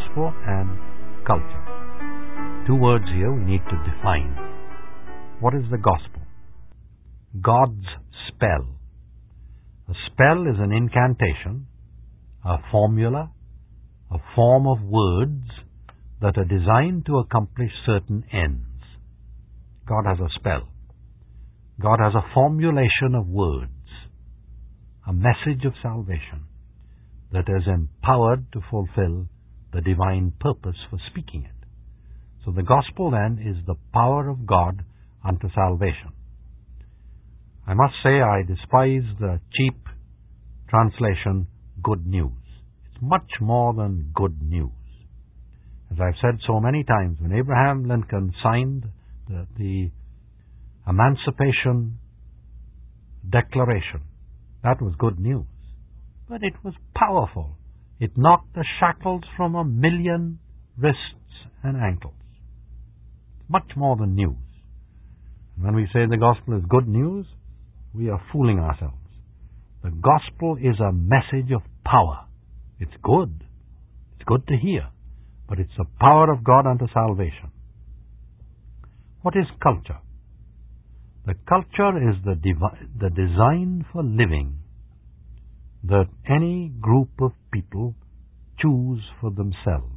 gospel and culture. Two words here we need to define. What is the gospel? God's spell. A spell is an incantation, a formula, a form of words that are designed to accomplish certain ends. God has a spell. God has a formulation of words, a message of salvation that is empowered to fulfill the divine purpose for speaking it. So the gospel then is the power of God unto salvation. I must say I despise the cheap translation, good news. It's much more than good news. As I've said so many times, when Abraham Lincoln signed the Emancipation Declaration, that was good news. But it was powerful. It knocked the shackles from 1 million wrists and ankles. It's much more than news. And when we say the gospel is good news, we are fooling ourselves. The gospel is a message of power. It's good. It's good to hear. But it's the power of God unto salvation. What is culture? The culture is the design for living that any group of people choose for themselves.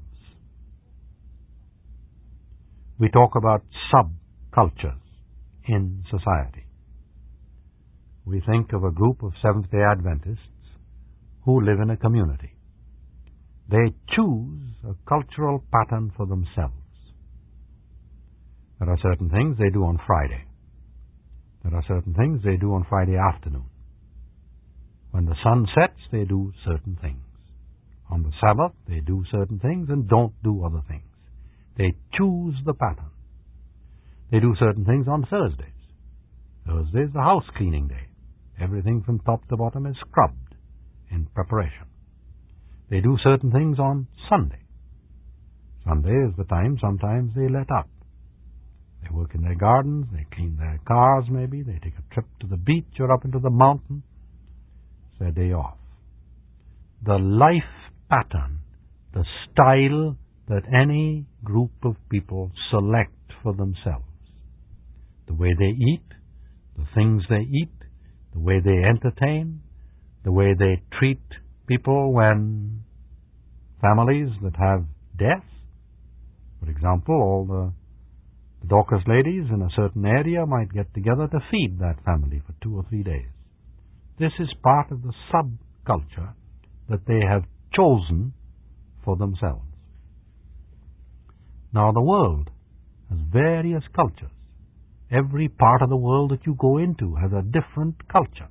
We talk about subcultures in society. We think of a group of Seventh-day Adventists who live in a community. They choose a cultural pattern for themselves. There are certain things they do on Friday. There are certain things they do on Friday afternoon. When the sun sets, they do certain things. On the Sabbath, they do certain things and don't do other things. They choose the pattern. They do certain things on Thursdays. Thursday is the house cleaning day. Everything from top to bottom is scrubbed in preparation. They do certain things on Sunday. Sunday is the time sometimes they let up. They work in their gardens, they clean their cars maybe, they take a trip to the beach or up into the mountain. It's their day off. The life pattern, the style that any group of people select for themselves, the way they eat, the things they eat, the way they entertain, the way they treat people when families that have death, for example, all the Dorcas ladies in a certain area might get together to feed that family for 2 or 3 days. This is part of the subculture that they have chosen for themselves. Now the world has various cultures. Every part of the world that you go into has a different culture.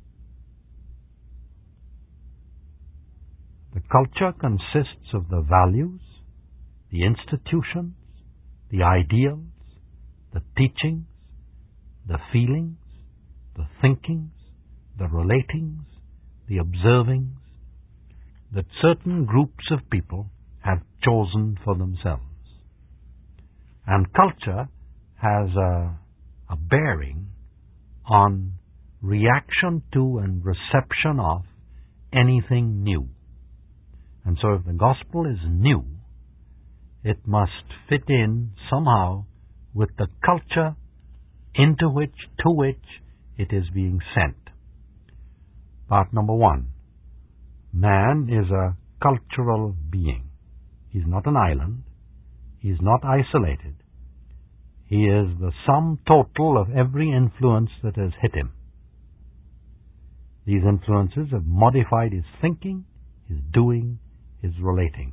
The culture consists of the values, the institutions, the ideals, the teachings, the feelings, the thinkings, the relatings, the observings that certain groups of people have chosen for themselves. And culture has a bearing on reaction to and reception of anything new. And so if the gospel is new, it must fit in somehow with the culture to which it is being sent. Part number 1. Man is a cultural being. He's not an island. He's not isolated. He is the sum total of every influence that has hit him. These influences have modified his thinking, his doing, his relating.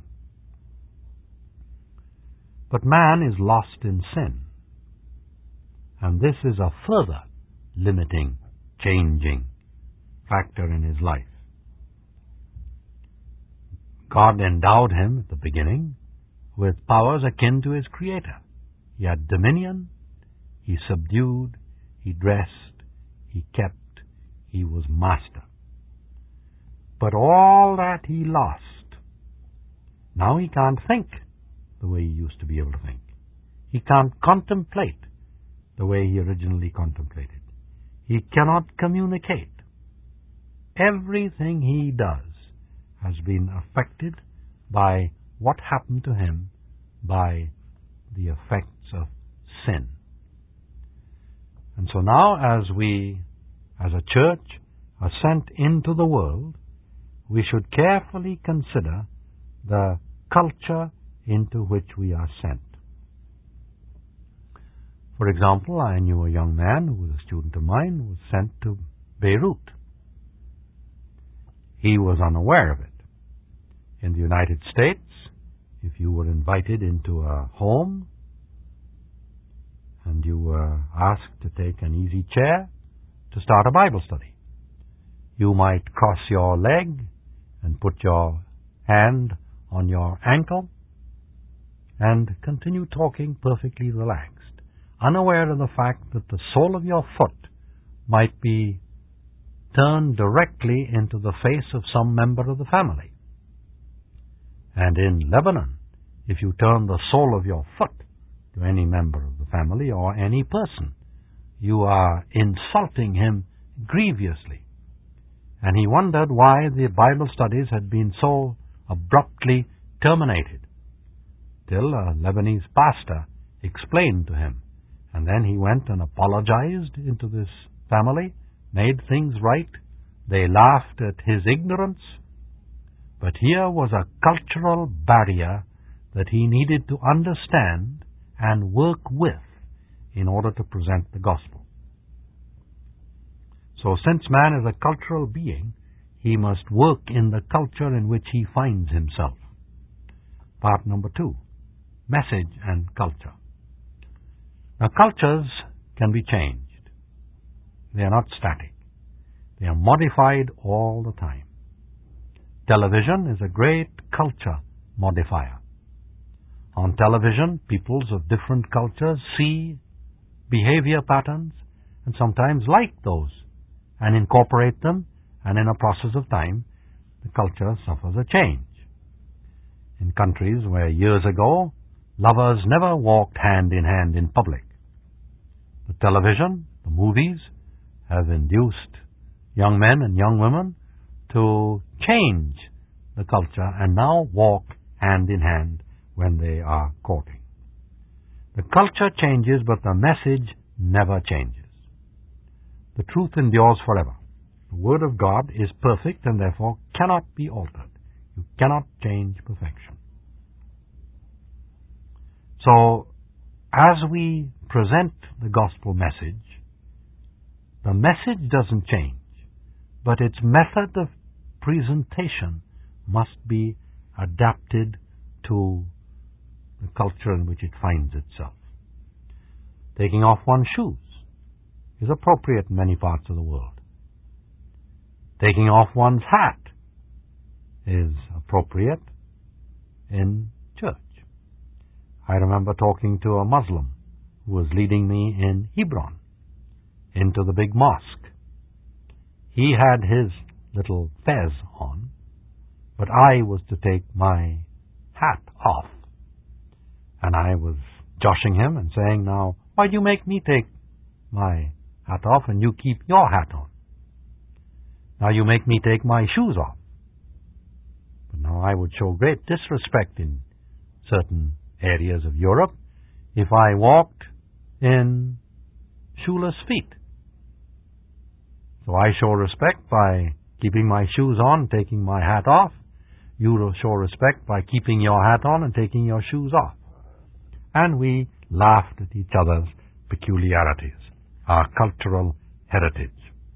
But man is lost in sin. And this is a further limiting, changing factor in his life. God endowed him at the beginning with powers akin to his Creator. He had dominion, he subdued, he dressed, he kept, he was master. But all that he lost. Now he can't think the way he used to be able to think. He can't contemplate the way he originally contemplated. He cannot communicate. Everything he does has been affected by what happened to him by the effects of sin. And so now, as we, as a church, are sent into the world, we should carefully consider the culture into which we are sent. For example, I knew a young man who was a student of mine who was sent to Beirut. He was unaware of it. In the United States, if you were invited into a home and you were asked to take an easy chair to start a Bible study, you might cross your leg and put your hand on your ankle and continue talking perfectly relaxed, unaware of the fact that the sole of your foot might be turned directly into the face of some member of the family. And in Lebanon, if you turn the sole of your foot to any member of the family or any person, you are insulting him grievously. And he wondered why the Bible studies had been so abruptly terminated, till a Lebanese pastor explained to him. And then he went and apologized into this family, made things right. They laughed at his ignorance. But here was a cultural barrier that he needed to understand and work with in order to present the gospel. So since man is a cultural being, he must work in the culture in which he finds himself. Part number 2, message and culture. Now, cultures can be changed. They are not static. They are modified all the time. Television is a great culture modifier. On television, peoples of different cultures see behavior patterns and sometimes like those and incorporate them, and in a process of time, the culture suffers a change. In countries where years ago lovers never walked hand in hand in public, the television, the movies, have induced young men and young women to change the culture and now walk hand in hand when they are courting. The culture changes, but the message never changes. The truth endures forever. The Word of God is perfect and therefore cannot be altered. You cannot change perfection. So, as we present the gospel message, the message doesn't change, but its method of presentation must be adapted to the culture in which it finds itself. Taking off one's shoes is appropriate in many parts of the world. Taking off one's hat is appropriate in church. I remember talking to a Muslim who was leading me in Hebron into the big mosque. He had his little fez on, but I was to take my hat off. And I was joshing him and saying, "Now, why do you make me take my hat off and you keep your hat on? Now you make me take my shoes off." But now I would show great disrespect in certain areas of Europe if I walked in shoeless feet. So I show respect by keeping my shoes on, taking my hat off. You show respect by keeping your hat on and taking your shoes off. And we laughed at each other's peculiarities, our cultural heritage.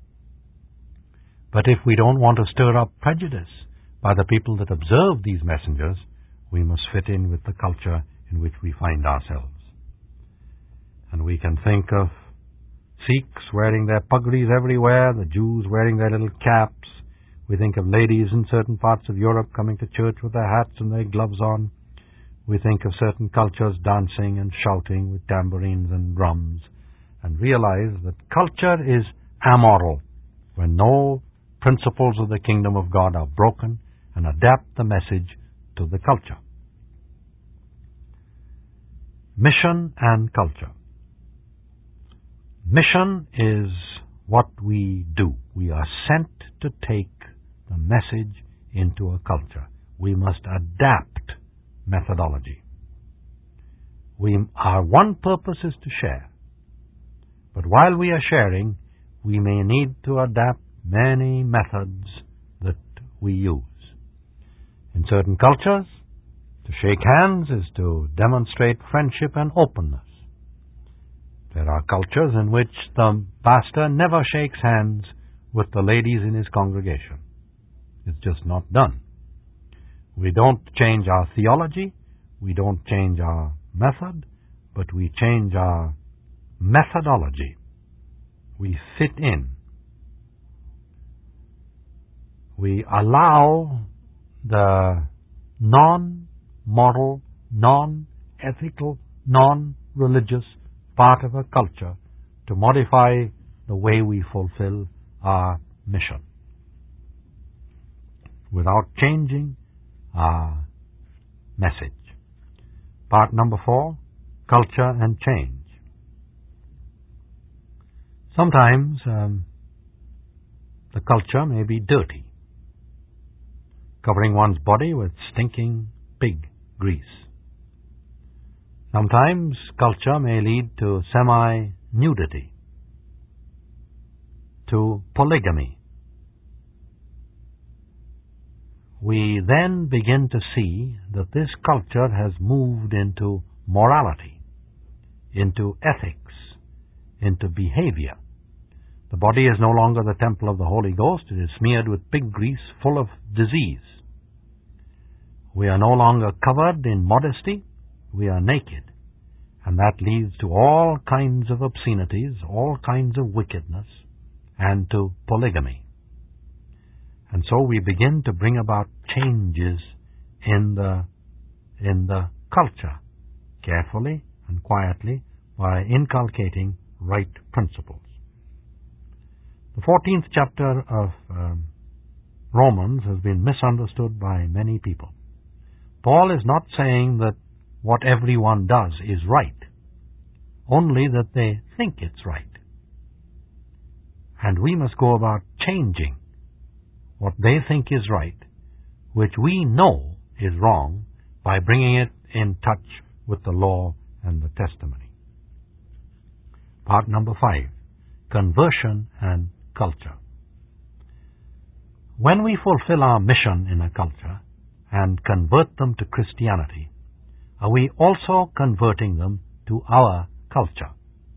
But if we don't want to stir up prejudice by the people that observe these messengers, we must fit in with the culture in which we find ourselves. And we can think of Sikhs wearing their pugris everywhere, the Jews wearing their little caps. We think of ladies in certain parts of Europe coming to church with their hats and their gloves on. We think of certain cultures dancing and shouting with tambourines and drums, and realize that culture is amoral when no principles of the kingdom of God are broken, and adapt the message to the culture. Mission and culture. Mission is what we do. We are sent to take the message into a culture. We must adapt methodology. Our one purpose is to share. But while we are sharing, we may need to adapt many methods that we use. In certain cultures, to shake hands is to demonstrate friendship and openness. There are cultures in which the pastor never shakes hands with the ladies in his congregation. It's just not done. We don't change our theology, we don't change our method, but we change our methodology. We fit in. We allow the non-moral, non-ethical, non-religious part of a culture to modify the way we fulfill our mission without changing our message. Part number 4, culture and change. Sometimes the culture may be dirty, covering one's body with stinking pig grease. Sometimes culture may lead to semi-nudity, to polygamy. We then begin to see that this culture has moved into morality, into ethics, into behavior. The body is no longer the temple of the Holy Ghost. It is smeared with pig grease full of disease. We are no longer covered in modesty. We are naked. And that leads to all kinds of obscenities, all kinds of wickedness, and to polygamy. And so we begin to bring about changes in the culture, carefully and quietly, by inculcating right principles. The 14th chapter of Romans has been misunderstood by many people. Paul is not saying that what everyone does is right, only that they think it's right. And we must go about changing what they think is right, which we know is wrong, by bringing it in touch with the law and the testimony. Part number 5, conversion and culture. When we fulfill our mission in a culture and convert them to Christianity, are we also converting them to our culture?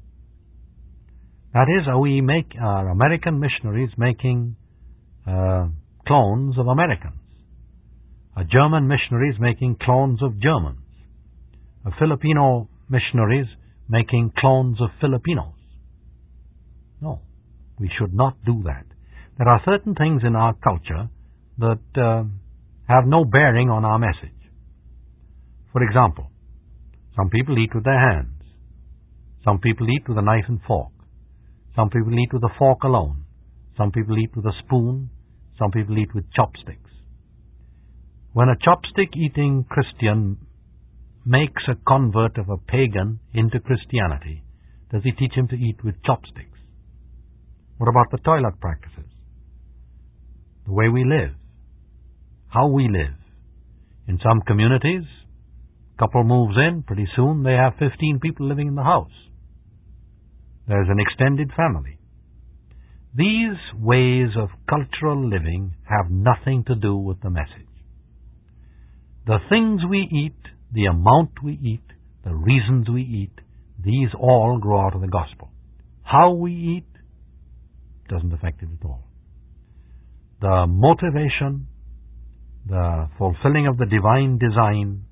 That is, are American missionaries making clones of Americans? Are German missionaries making clones of Germans? Are Filipino missionaries making clones of Filipinos? No, we should not do that. There are certain things in our culture that have no bearing on our message. For example, some people eat with their hands. Some people eat with a knife and fork. Some people eat with a fork alone. Some people eat with a spoon. Some people eat with chopsticks. When a chopstick-eating Christian makes a convert of a pagan into Christianity, does he teach him to eat with chopsticks? What about the toilet practices? The way we live? How we live? In some communities, couple moves in, pretty soon they have 15 people living in the house. There's an extended family. These ways of cultural living have nothing to do with the message. The things we eat, the amount we eat, the reasons we eat, these all grow out of the gospel. How we eat doesn't affect it at all. The motivation, the fulfilling of the divine design,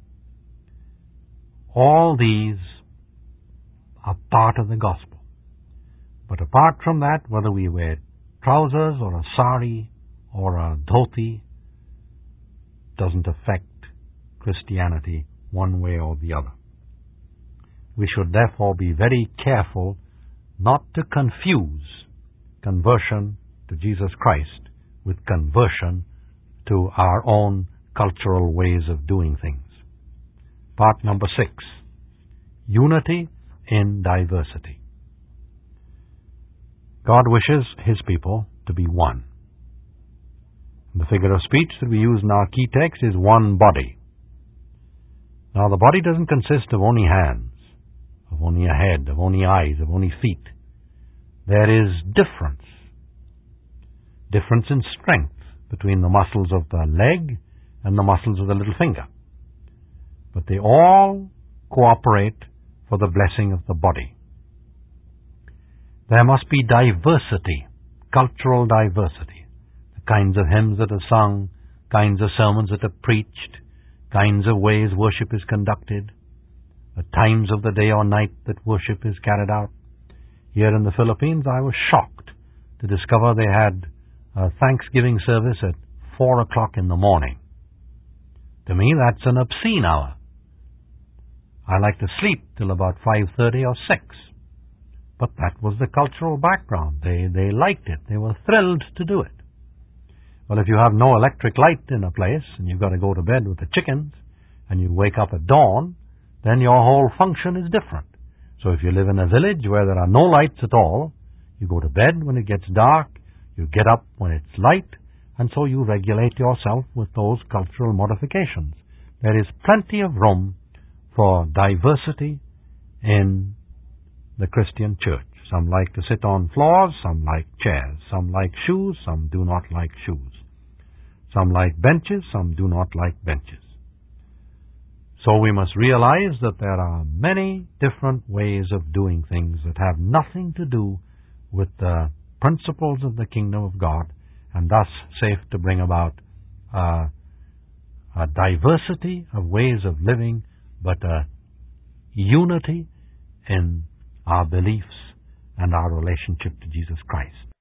all these are part of the gospel. But apart from that, whether we wear trousers or a sari or a dhoti, doesn't affect Christianity one way or the other. We should therefore be very careful not to confuse conversion to Jesus Christ with conversion to our own cultural ways of doing things. Part number 6, unity in diversity. God wishes His people to be one. The figure of speech that we use in our key text is one body. Now, the body doesn't consist of only hands, of only a head, of only eyes, of only feet. There is difference. Difference in strength between the muscles of the leg and the muscles of the little finger. But they all cooperate for the blessing of the body. There must be diversity, cultural diversity. The kinds of hymns that are sung, kinds of sermons that are preached, kinds of ways worship is conducted, the times of the day or night that worship is carried out. Here in the Philippines, I was shocked to discover they had a Thanksgiving service at 4 o'clock in the morning. To me, that's an obscene hour. I like to sleep till about 5:30 or 6. But that was the cultural background. They liked it. They were thrilled to do it. Well, if you have no electric light in a place and you've got to go to bed with the chickens and you wake up at dawn, then your whole function is different. So if you live in a village where there are no lights at all, you go to bed when it gets dark, you get up when it's light, and so you regulate yourself with those cultural modifications. There is plenty of room for diversity in the Christian church. Some like to sit on floors, some like chairs. Some like shoes, some do not like shoes. Some like benches, some do not like benches. So we must realize that there are many different ways of doing things that have nothing to do with the principles of the kingdom of God, and thus safe to bring about a diversity of ways of living, but a unity in our beliefs and our relationship to Jesus Christ.